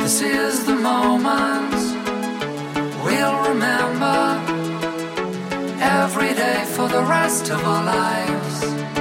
This is the moment we'll remember every day for the rest of our lives.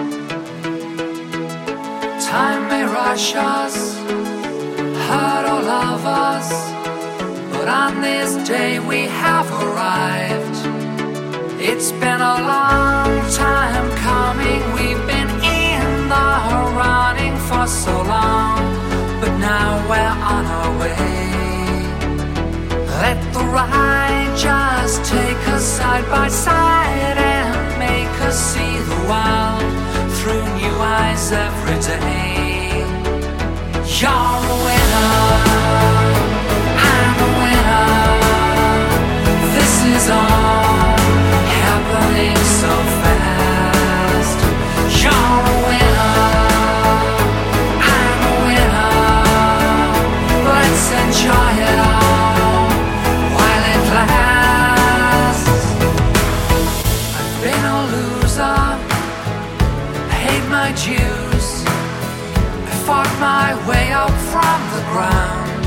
Time may rush us, hurt or love us, but on this day we have arrived. It's been a long time coming, we've been in the running for so long, but now we're on our way. Let the ride just take us side by side and make us see the world through new eyes every day. You're a winner, I'm a winner. This is all happening so fast. You're a winner, I'm a winner. Let's enjoy it all while it lasts. I've been a loser, paid my dues, I fought my way up from the ground.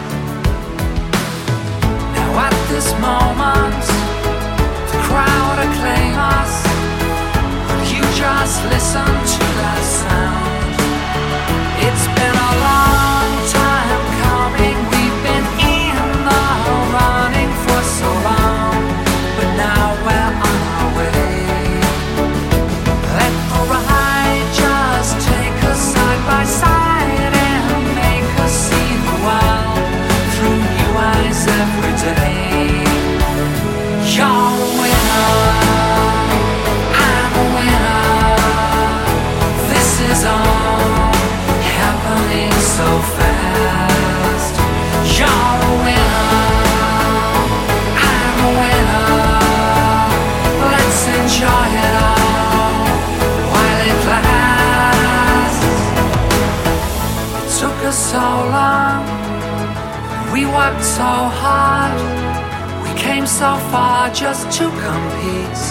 Now at this moment, the crowd acclaim us. Will you just listen to that sound? It's been a long time coming, we've been in the running for so long, but now we're on our way. Let the ride just take us side by side and make us see the world through new eyes every day. You're a winner, I'm a winner. This is all happening so fast. You're a winner, I'm a winner. Let's enjoy it all while it lasts. It took us so long, we worked so hard, we came so far just to compete.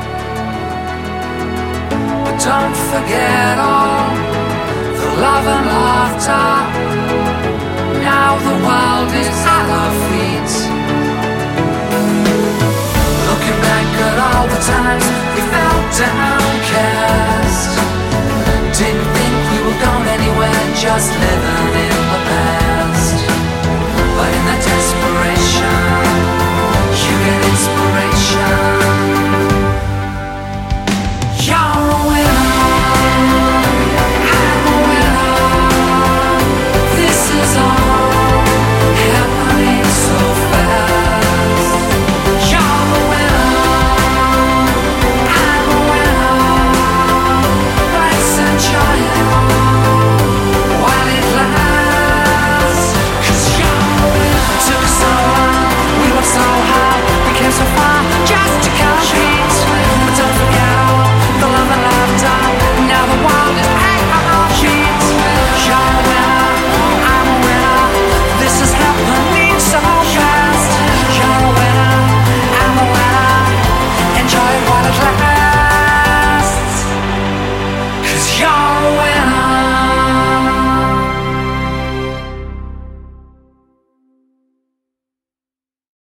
But don't forget all the love and laughter. Now the world is at our feet. Looking back at all the times we felt downcast, didn't think we were going anywhere, just living in the past.